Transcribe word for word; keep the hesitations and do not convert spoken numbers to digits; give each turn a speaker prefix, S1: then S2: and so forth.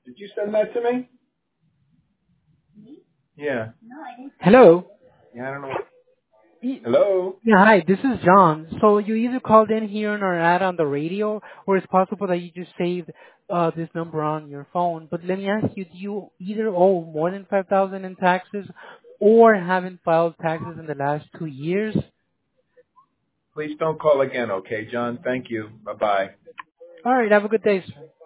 S1: Did you send that to me? Yeah.
S2: Hello.
S1: Yeah, I don't know.
S2: Y-
S1: Hello?
S2: Yeah, hi, this is John. So you either called in here on our ad on the radio, or it's possible that you just saved uh, this number on your phone. But let me ask you, do you either owe more than five thousand dollars in taxes or haven't filed taxes in the last two years?
S1: Please don't call again, okay, John? Thank you. Bye-bye.
S2: All right, have a good day, sir.